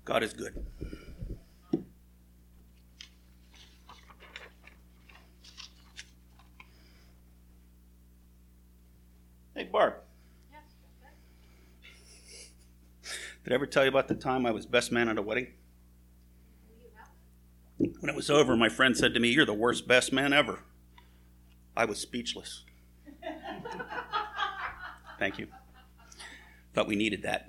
God is good. Hey, Barb. Yes. Did I ever tell you about the time I was best man at a wedding? When it was over, my friend said to me, "You're the worst best man ever." I was speechless. Thank you. Thought we needed that.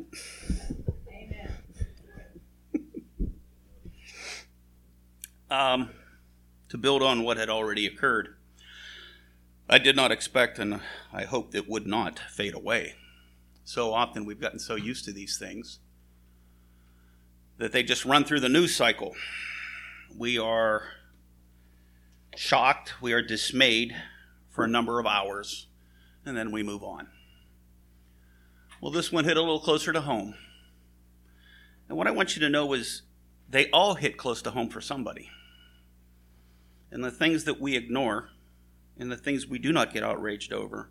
Amen. To build on what had already occurred, I did not expect, and I hoped it would not fade away. So often we've gotten so used to these things that they just run through the news cycle. We are shocked, we are dismayed for a number of hours, and then we move on. Well, this one hit a little closer to home. And what I want you to know is they all hit close to home for somebody. And the things that we ignore and the things we do not get outraged over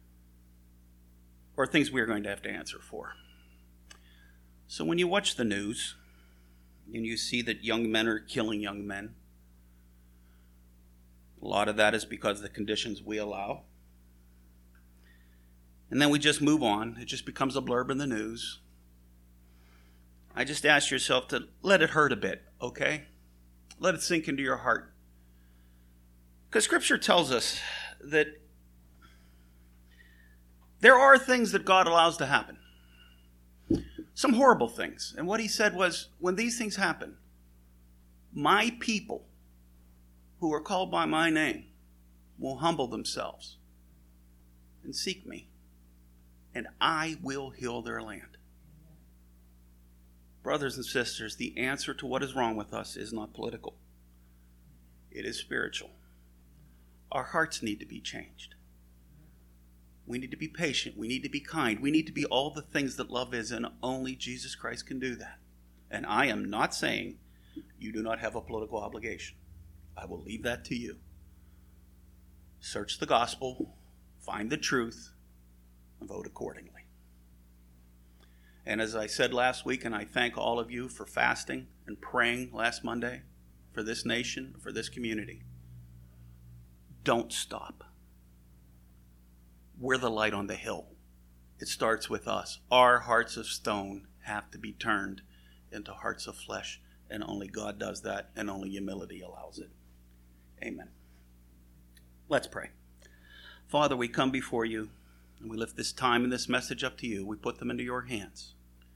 are things we are going to have to answer for. So when you watch the news and you see that young men are killing young men, a lot of that is because of the conditions we allow. And then we just move on. It just becomes a blurb in the news. I just ask yourself to let it hurt a bit, okay? Let it sink into your heart. Because Scripture tells us that there are things that God allows to happen. Some horrible things. And what he said was, when these things happen, my people who are called by my name will humble themselves and seek me, and I will heal their land. Brothers and sisters, the answer to what is wrong with us is not political. It is spiritual. Our hearts need to be changed. We need to be patient. We need to be kind. We need to be all the things that love is, and only Jesus Christ can do that. And I am not saying you do not have a political obligation. I will leave that to you. Search the gospel, find the truth, and vote accordingly. And as I said last week, and I thank all of you for fasting and praying last Monday for this nation, for this community, don't stop. We're the light on the hill. It starts with us. Our hearts of stone have to be turned into hearts of flesh, and only God does that, and only humility allows it. Amen. Let's pray. Father, we come before you, and we lift this time and this message up to you. We put them into your hands.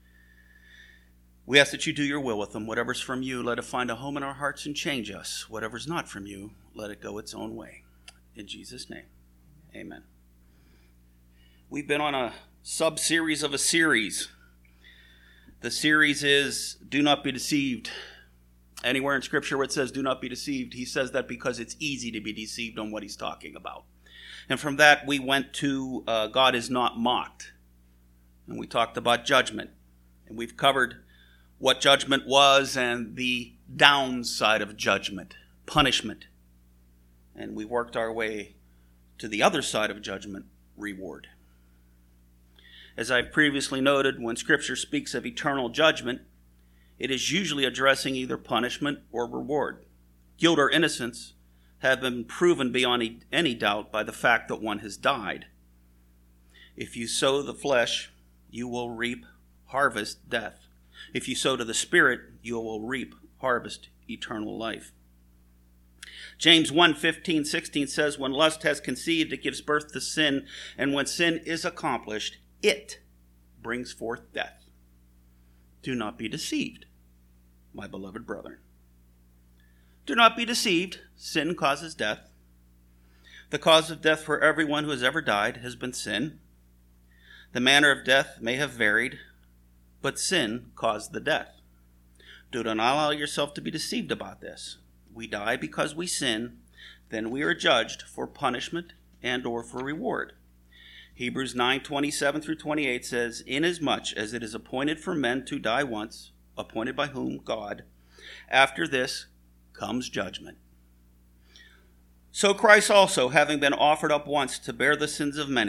We ask that you do your will with them. Whatever's from you, let it find a home in our hearts and change us. Whatever's not from you, let it go its own way. In Jesus' name, amen. We've been on a sub-series of a series. The series is Do Not Be Deceived. Anywhere in Scripture where it says do not be deceived, he says that because it's easy to be deceived on what he's talking about. And from that, we went to God is not mocked. And we talked about judgment. And we've covered what judgment was and the downside of judgment, punishment. And we worked our way to the other side of judgment, reward. As I've previously noted, when Scripture speaks of eternal judgment, it is usually addressing either punishment or reward. Guilt or innocence have been proven beyond any doubt by the fact that one has died. If you sow the flesh, you will reap, harvest death. If you sow to the Spirit, you will reap, harvest eternal life. James 1:15-16 says, when lust has conceived, it gives birth to sin, and when sin is accomplished, it brings forth death. Do not be deceived, my beloved brethren. Do not be deceived. Sin causes death. The cause of death for everyone who has ever died has been sin. The manner of death may have varied, but sin caused the death. Do not allow yourself to be deceived about this. We die because we sin, then we are judged for punishment and or for reward. Hebrews 9:27-28 says, inasmuch as it is appointed for men to die once, appointed by whom? God. After this comes judgment. So Christ also, having been offered up once to bear the sins of many,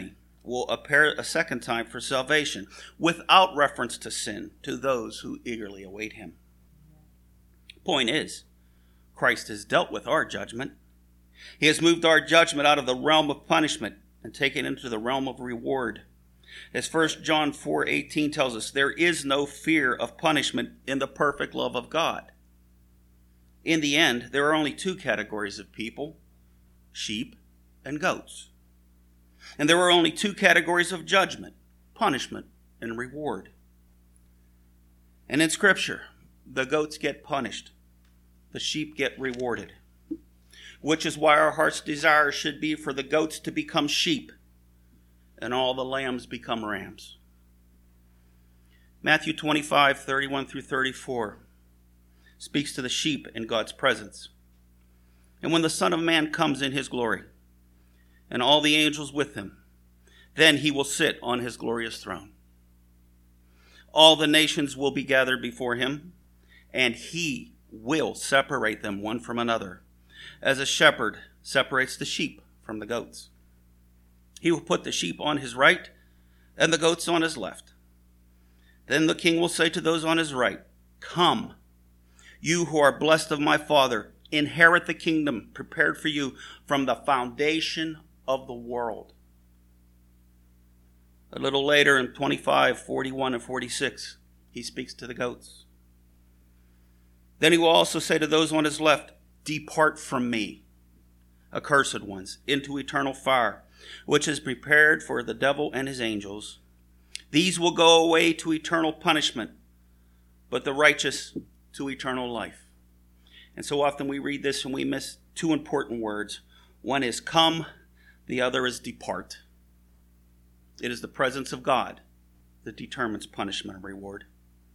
will appear a second time for salvation, without reference to sin, to those who eagerly await him. Point is, Christ has dealt with our judgment. He has moved our judgment out of the realm of punishment and taken it into the realm of reward. As 1 John 4:18 tells us, there is no fear of punishment in the perfect love of God. In the end, there are only two categories of people, sheep and goats. And there are only two categories of judgment, punishment and reward. And in Scripture, the goats get punished, the sheep get rewarded, which is why our heart's desire should be for the goats to become sheep and all the lambs become rams. Matthew 25:31 through 34 speaks to the sheep in God's presence. And when the Son of Man comes in his glory, and all the angels with him, then he will sit on his glorious throne. All the nations will be gathered before him, and he will separate them one from another, as a shepherd separates the sheep from the goats. He will put the sheep on his right and the goats on his left. Then the king will say to those on his right, "Come, you who are blessed of my Father, inherit the kingdom prepared for you from the foundation of the world." A little later in 25:41 and 46, he speaks to the goats. Then he will also say to those on his left, "Depart from me, accursed ones, into eternal fire, which is prepared for the devil and his angels. These will go away to eternal punishment, but the righteous to eternal life." And so often we read this and we miss two important words. One is come, the other is depart. It is the presence of God that determines punishment and reward.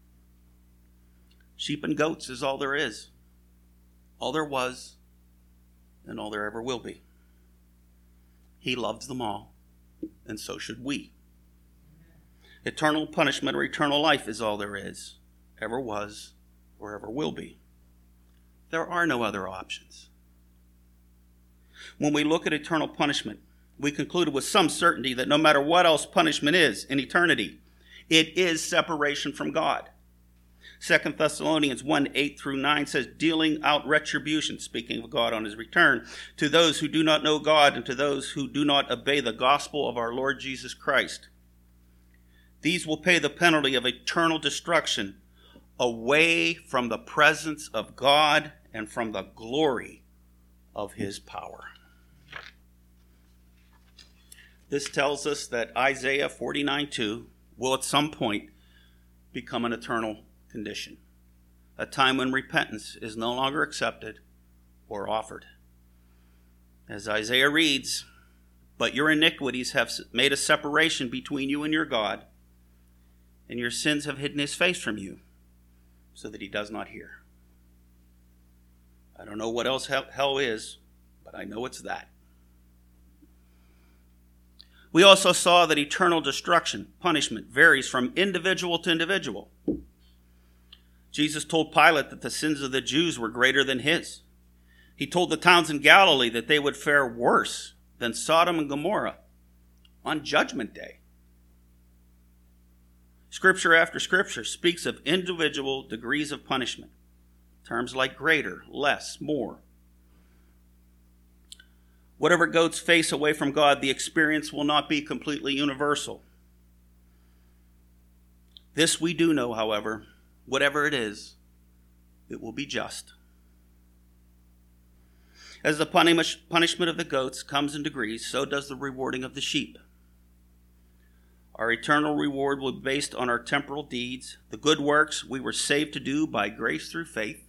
Sheep and goats is all there is, all there was, and all there ever will be. He loves them all, and so should we. Eternal punishment or eternal life is all there is, ever was, or ever will be. There are no other options. When we look at eternal punishment, we concluded with some certainty that no matter what else punishment is in eternity, it is separation from God. 2 Thessalonians 1:8 through 9 says, dealing out retribution, speaking of God on his return, to those who do not know God and to those who do not obey the gospel of our Lord Jesus Christ. These will pay the penalty of eternal destruction away from the presence of God and from the glory of his power. This tells us that Isaiah 49:2 will at some point become an eternal condition, a time when repentance is no longer accepted or offered. As Isaiah reads, "But your iniquities have made a separation between you and your God, and your sins have hidden his face from you, so that he does not hear." I don't know what else hell is, but I know it's that. We also saw that eternal destruction, punishment, varies from individual to individual. Jesus told Pilate that the sins of the Jews were greater than his. He told the towns in Galilee that they would fare worse than Sodom and Gomorrah on Judgment Day. Scripture after scripture speaks of individual degrees of punishment. Terms like greater, less, more. Whatever goats face away from God, the experience will not be completely universal. This we do know, however, whatever it is, it will be just. As the punishment of the goats comes in degrees, so does the rewarding of the sheep. Our eternal reward will be based on our temporal deeds, the good works we were saved to do by grace through faith.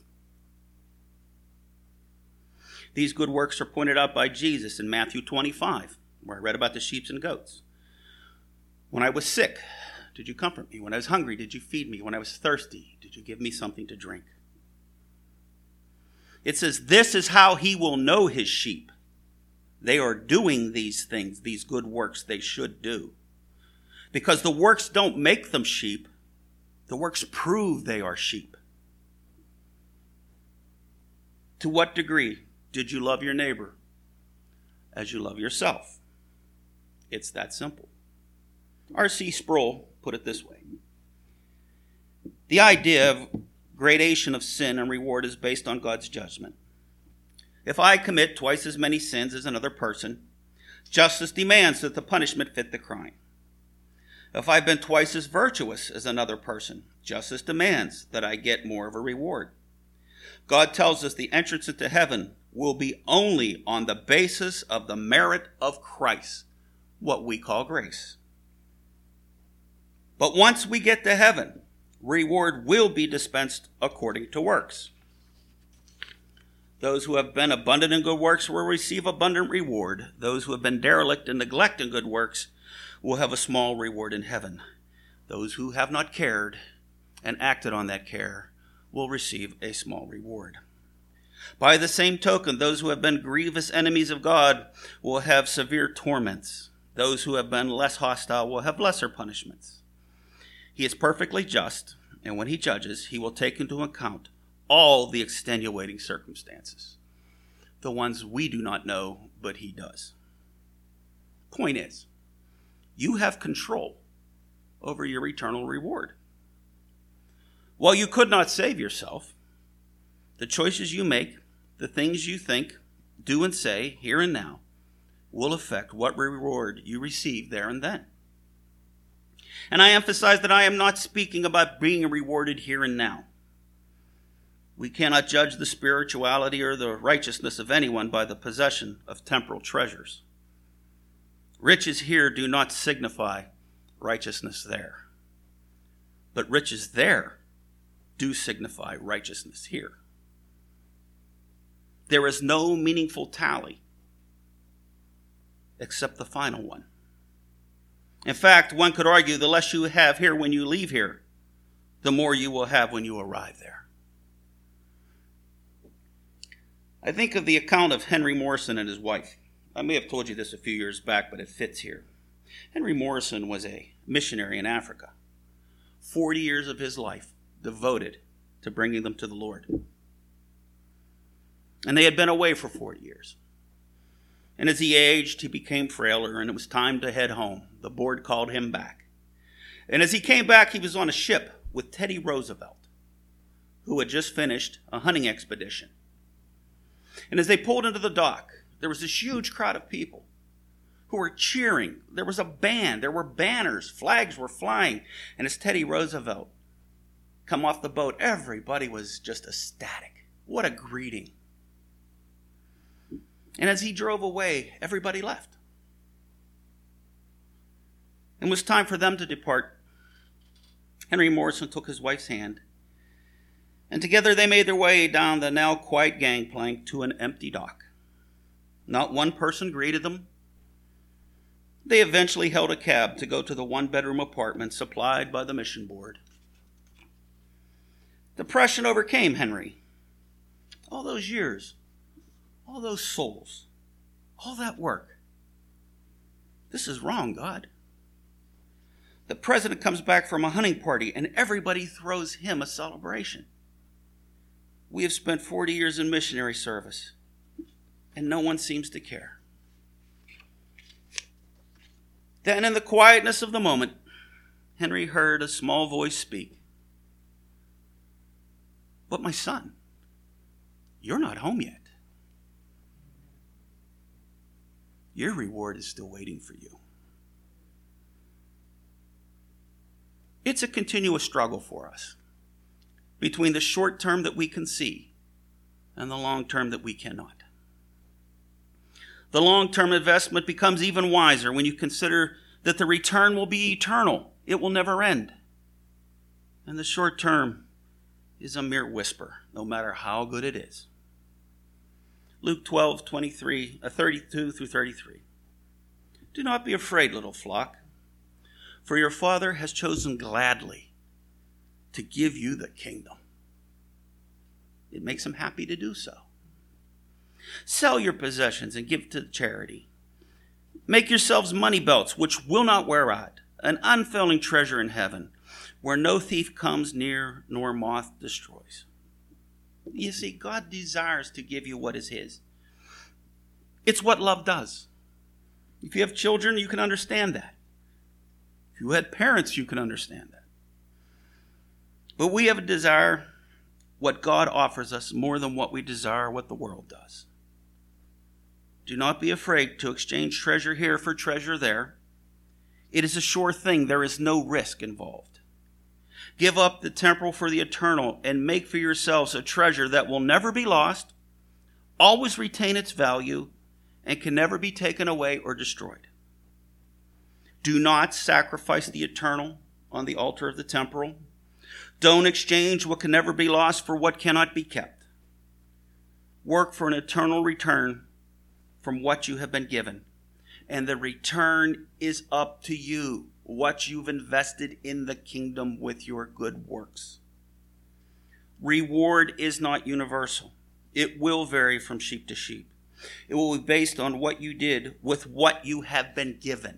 These good works are pointed out by Jesus in Matthew 25, where I read about the sheep and goats. When I was sick, did you comfort me? When I was hungry, did you feed me? When I was thirsty, did you give me something to drink? It says, this is how he will know his sheep. They are doing these things, these good works they should do. Because the works don't make them sheep. The works prove they are sheep. To what degree did you love your neighbor as you love yourself? It's that simple. R.C. Sproul put it this way. The idea of gradation of sin and reward is based on God's judgment. If I commit twice as many sins as another person, justice demands that the punishment fit the crime. If I've been twice as virtuous as another person, justice demands that I get more of a reward. God tells us the entrance into heaven will be only on the basis of the merit of Christ, what we call grace. But once we get to heaven, reward will be dispensed according to works. Those who have been abundant in good works will receive abundant reward. Those who have been derelict and neglect in good works will have a small reward in heaven. Those who have not cared and acted on that care will receive a small reward. By the same token, those who have been grievous enemies of God will have severe torments. Those who have been less hostile will have lesser punishments. He is perfectly just, and when he judges, he will take into account all the extenuating circumstances, the ones we do not know, but he does. Point is, you have control over your eternal reward. While you could not save yourself, the choices you make, the things you think, do, and say here and now will affect what reward you receive there and then. And I emphasize that I am not speaking about being rewarded here and now. We cannot judge the spirituality or the righteousness of anyone by the possession of temporal treasures. Riches here do not signify righteousness there, but riches there do signify righteousness here. There is no meaningful tally except the final one. In fact, one could argue the less you have here when you leave here, the more you will have when you arrive there. I think of the account of Henry Morrison and his wife. I may have told you this a few years back, but it fits here. Henry Morrison was a missionary in Africa. 40 years of his life devoted to bringing them to the Lord. And they had been away for 40 years. And as he aged, he became frailer, and it was time to head home. The board called him back. And as he came back, he was on a ship with Teddy Roosevelt, who had just finished a hunting expedition. And as they pulled into the dock, there was this huge crowd of people who were cheering. There was a band. There were banners. Flags were flying. And as Teddy Roosevelt come off the boat, everybody was just ecstatic. What a greeting. And as he drove away, everybody left. And it was time for them to depart. Henry Morrison took his wife's hand, and together they made their way down the now quiet gangplank to an empty dock. Not one person greeted them. They eventually held a cab to go to the one-bedroom apartment supplied by the mission board. Depression overcame Henry. All those years, all those souls, all that work. This is wrong, God. The president comes back from a hunting party and everybody throws him a celebration. We have spent 40 years in missionary service and no one seems to care. Then in the quietness of the moment, Henry heard a small voice speak. But my son, you're not home yet. Your reward is still waiting for you. It's a continuous struggle for us between the short term that we can see and the long term that we cannot. The long-term investment becomes even wiser when you consider that the return will be eternal. It will never end. And the short term is a mere whisper, no matter how good it is. Luke 12:32 through 33. Do not be afraid, little flock, for your Father has chosen gladly to give you the kingdom. It makes him happy to do so. Sell your possessions and give to charity. Make yourselves money belts which will not wear out, an unfailing treasure in heaven, where no thief comes near nor moth destroys. You see, God desires to give you what is his. It's what love does. If you have children, you can understand that. If you had parents, you can understand that. But we have a desire what God offers us more than what we desire what the world does. Do not be afraid to exchange treasure here for treasure there. It is a sure thing. There is no risk involved. Give up the temporal for the eternal and make for yourselves a treasure that will never be lost, always retain its value, and can never be taken away or destroyed. Do not sacrifice the eternal on the altar of the temporal. Don't exchange what can never be lost for what cannot be kept. Work for an eternal return from what you have been given. And the return is up to you, what you've invested in the kingdom with your good works. Reward is not universal. It will vary from sheep to sheep. It will be based on what you did with what you have been given.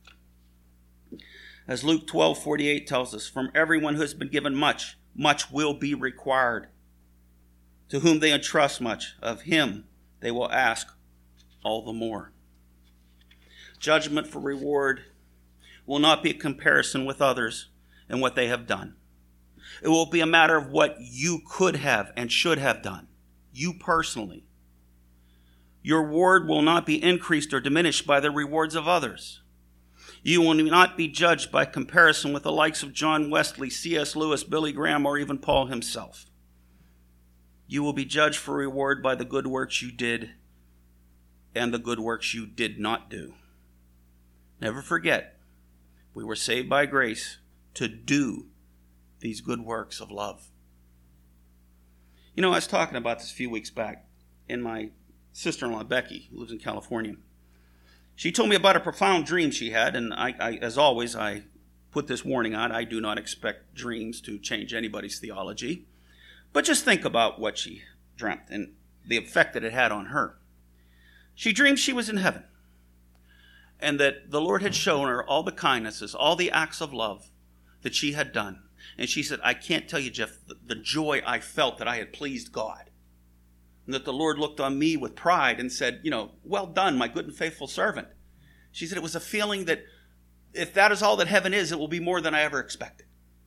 As Luke 12:48 tells us, from everyone who has been given much, much will be required. To whom they entrust much, of him they will ask all the more. Judgment for reward will not be a comparison with others and what they have done. It will be a matter of what you could have and should have done, you personally. Your reward will not be increased or diminished by the rewards of others. You will not be judged by comparison with the likes of John Wesley, C.S. Lewis, Billy Graham, or even Paul himself. You will be judged for reward by the good works you did and the good works you did not do. Never forget, we were saved by grace to do these good works of love. You know, I was talking about this a few weeks back, and my sister-in-law, Becky, who lives in California, she told me about a profound dream she had, and I as always, I put this warning out. I do not expect dreams to change anybody's theology, but just think about what she dreamt and the effect that it had on her. She dreamed she was in heaven, and that the Lord had shown her all the kindnesses, all the acts of love that she had done. And she said, I can't tell you, Jeff, the joy I felt that I had pleased God. And that the Lord looked on me with pride and said, well done, my good and faithful servant. She said it was a feeling that if that is all that heaven is, it will be more than I ever expected.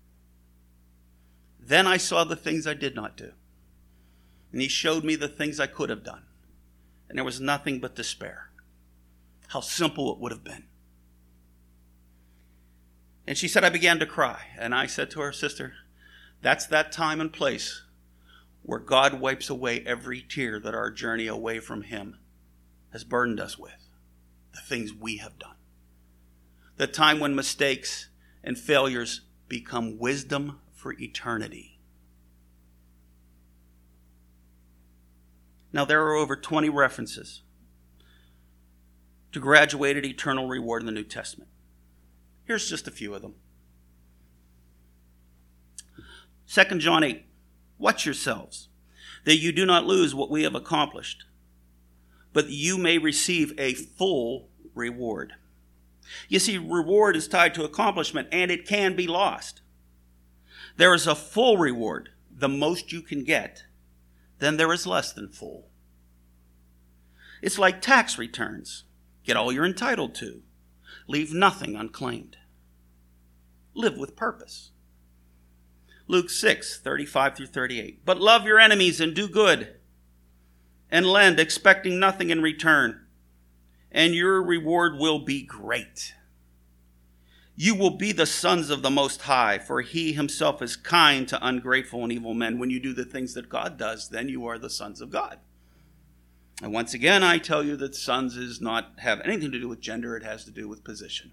Then I saw the things I did not do. And he showed me the things I could have done. And there was nothing but despair. How simple it would have been. And she said, I began to cry. And I said to her, sister, that's that time and place where God wipes away every tear that our journey away from him has burdened us with. The things we have done. The time when mistakes and failures become wisdom for eternity. Now, there are over 20 references to graduated eternal reward in the New Testament. Here's just a few of them. 2 John 8. Watch yourselves, that you do not lose what we have accomplished, but that you may receive a full reward. You see, reward is tied to accomplishment, and it can be lost. There is a full reward, the most you can get. Then there is less than full. It's like tax returns. Get all you're entitled to. Leave nothing unclaimed. Live with purpose. Luke 6:35-38. But love your enemies and do good, and lend, expecting nothing in return, and your reward will be great. You will be the sons of the Most High, for he himself is kind to ungrateful and evil men. When you do the things that God does, then you are the sons of God. And once again, I tell you that sons does not have anything to do with gender. It has to do with position.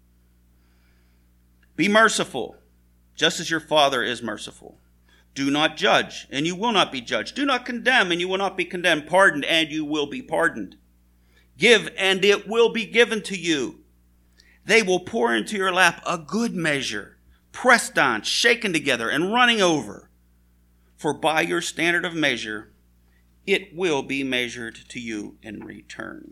Be merciful, just as your Father is merciful. Do not judge, and you will not be judged. Do not condemn, and you will not be condemned. Pardon, and you will be pardoned. Give, and it will be given to you. They will pour into your lap a good measure, pressed on, shaken together, and running over. For by your standard of measure, it will be measured to you in return.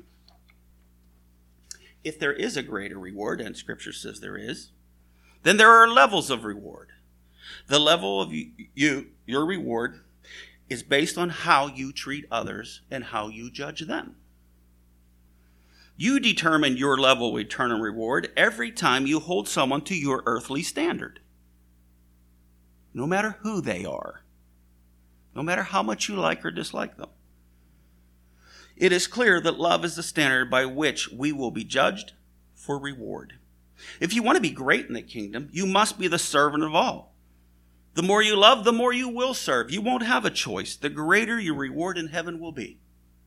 If there is a greater reward, and Scripture says there is, then there are levels of reward. The level of your reward is based on how you treat others and how you judge them. You determine your level of eternal reward every time you hold someone to your earthly standard. No matter who they are. No matter how much you like or dislike them. It is clear that love is the standard by which we will be judged for reward. If you want to be great in the kingdom, you must be the servant of all. The more you love, the more you will serve. You won't have a choice. The greater your reward in heaven will be.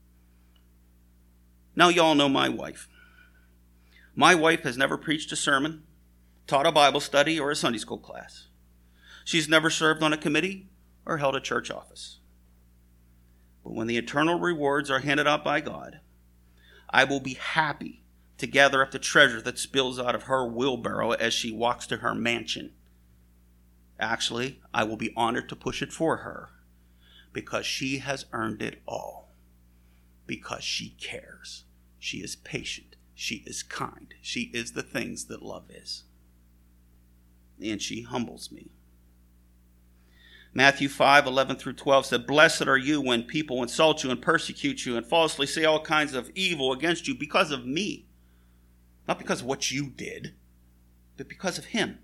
Now, you all know my wife. My wife has never preached a sermon, taught a Bible study, or a Sunday school class. She's never served on a committee or held a church office. But when the eternal rewards are handed out by God, I will be happy to gather up the treasure that spills out of her wheelbarrow as she walks to her mansion. Actually, I will be honored to push it for her because she has earned it all. Because she cares. She is patient. She is kind. She is the things that love is. And she humbles me. Matthew 5:11-12 said, "Blessed are you when people insult you and persecute you and falsely say all kinds of evil against you because of me." Not because of what you did, but because of him.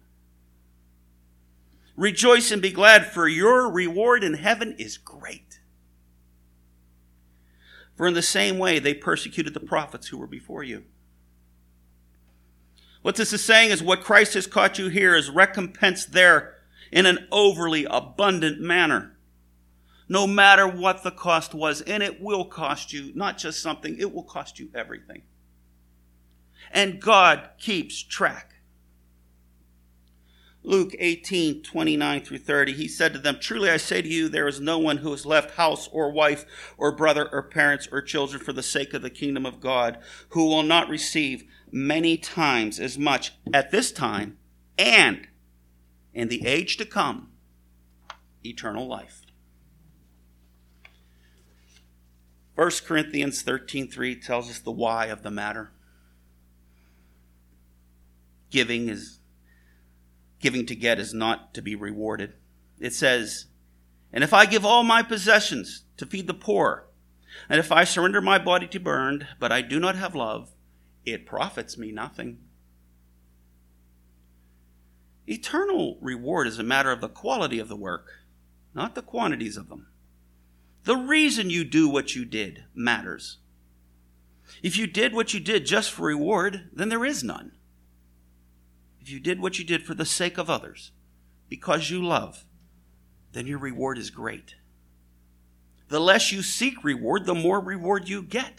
"Rejoice and be glad, for your reward in heaven is great. For in the same way they persecuted the prophets who were before you." What this is saying is what Christ has taught you here is recompense there in an overly abundant manner. No matter what the cost was, and it will cost you not just something, it will cost you everything. And God keeps track. Luke 18:29-30, he said to them, "Truly I say to you, there is no one who has left house or wife or brother or parents or children for the sake of the kingdom of God who will not receive many times as much at this time and in the age to come, eternal life." 1 Corinthians 13:3 tells us the why of the matter. Giving to get is not to be rewarded. It says, "And if I give all my possessions to feed the poor, and if I surrender my body to be burned, but I do not have love, it profits me nothing." Eternal reward is a matter of the quality of the work, not the quantities of them. The reason you do what you did matters. If you did what you did just for reward, then there is none. If you did what you did for the sake of others, because you love, then your reward is great. The less you seek reward, the more reward you get.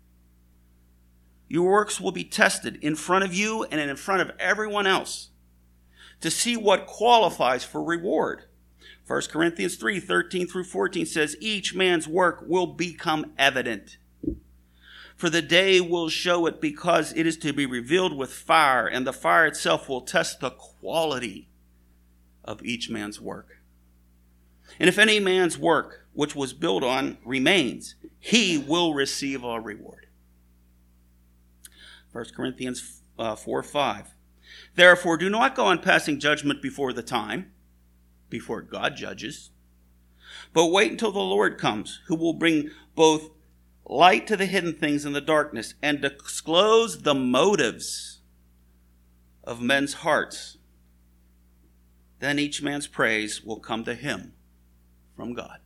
Your works will be tested in front of you and in front of everyone else to see what qualifies for reward. 1 Corinthians 3:13-14 says, "Each man's work will become evident. For the day will show it, because it is to be revealed with fire, and the fire itself will test the quality of each man's work. And if any man's work which was built on remains, he will receive a reward." 1 Corinthians 4:5. "Therefore, do not go on passing judgment before the time," before God judges, "but wait until the Lord comes, who will bring both light to the hidden things in the darkness and disclose the motives of men's hearts. Then each man's praise will come to him from God."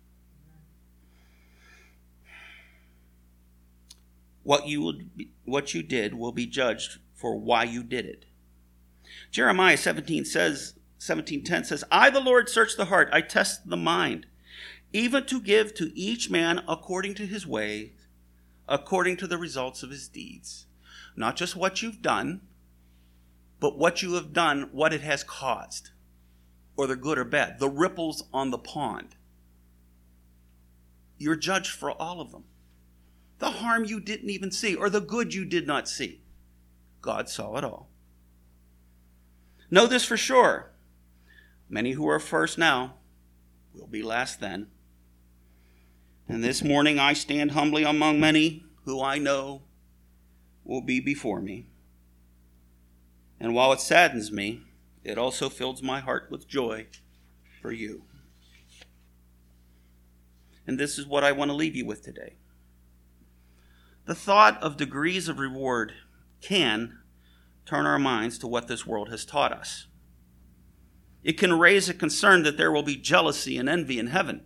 What you did will be judged for why you did it. Jeremiah 17:10 says, "I, the Lord, search the heart. I test the mind, even to give to each man according to his way, according to the results of his deeds." Not just what you've done, but what you have done, what it has caused, or the good or bad, the ripples on the pond. You're judged for all of them. The harm you didn't even see, or the good you did not see. God saw it all. Know this for sure. Many who are first now will be last then. And this morning I stand humbly among many who I know will be before me. And while it saddens me, it also fills my heart with joy for you. And this is what I want to leave you with today. The thought of degrees of reward can turn our minds to what this world has taught us. It can raise a concern that there will be jealousy and envy in heaven.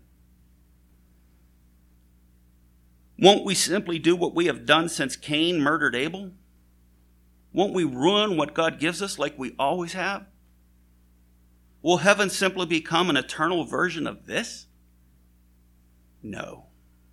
Won't we simply do what we have done since Cain murdered Abel? Won't we ruin what God gives us like we always have? Will heaven simply become an eternal version of this? No.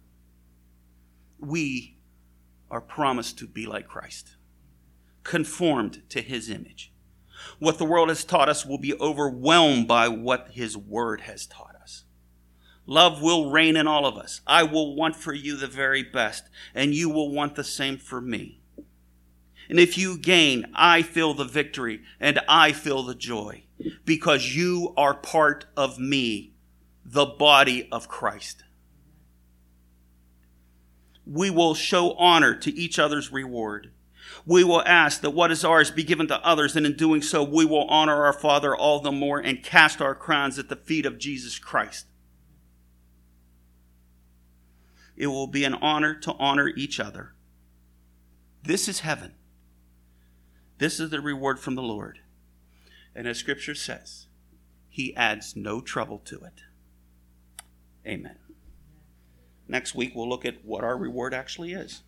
We are promised to be like Christ, conformed to his image. What the world has taught us will be overwhelmed by what his word has taught us. Love will reign in all of us. I will want for you the very best, and you will want the same for me. And if you gain, I feel the victory, and I feel the joy, because you are part of me, the body of Christ. We will show honor to each other's reward. We will ask that what is ours be given to others, and in doing so, we will honor our Father all the more and cast our crowns at the feet of Jesus Christ. It will be an honor to honor each other. This is heaven. This is the reward from the Lord. And as Scripture says, he adds no trouble to it. Amen. Next week, we'll look at what our reward actually is.